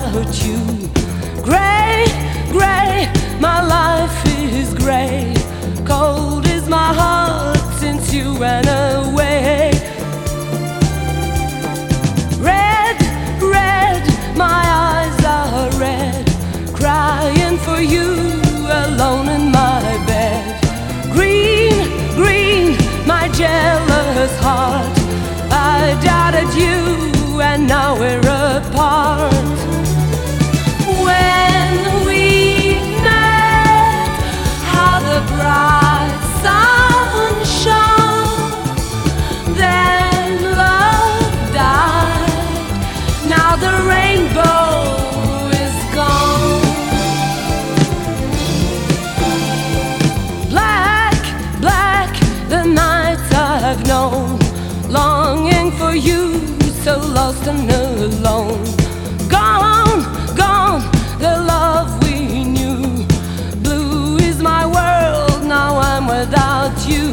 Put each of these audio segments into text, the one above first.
without you. Gray, gray, my life is gray. Cold is my heart since you ran away. Red, red, my eyes are red, crying for you alone in my bed. Green, green, my jealous heart, I doubted you and now we're apart. When we met, how the bright sun shone. Then love died, now the rainbow is gone. Black, black, the nights I've known, longing for you, so lost and alone. Gone, gone, the love we knew. Blue is my world, now I'm without you.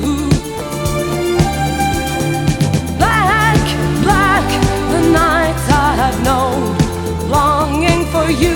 Black, black, the nights I have known, longing for you,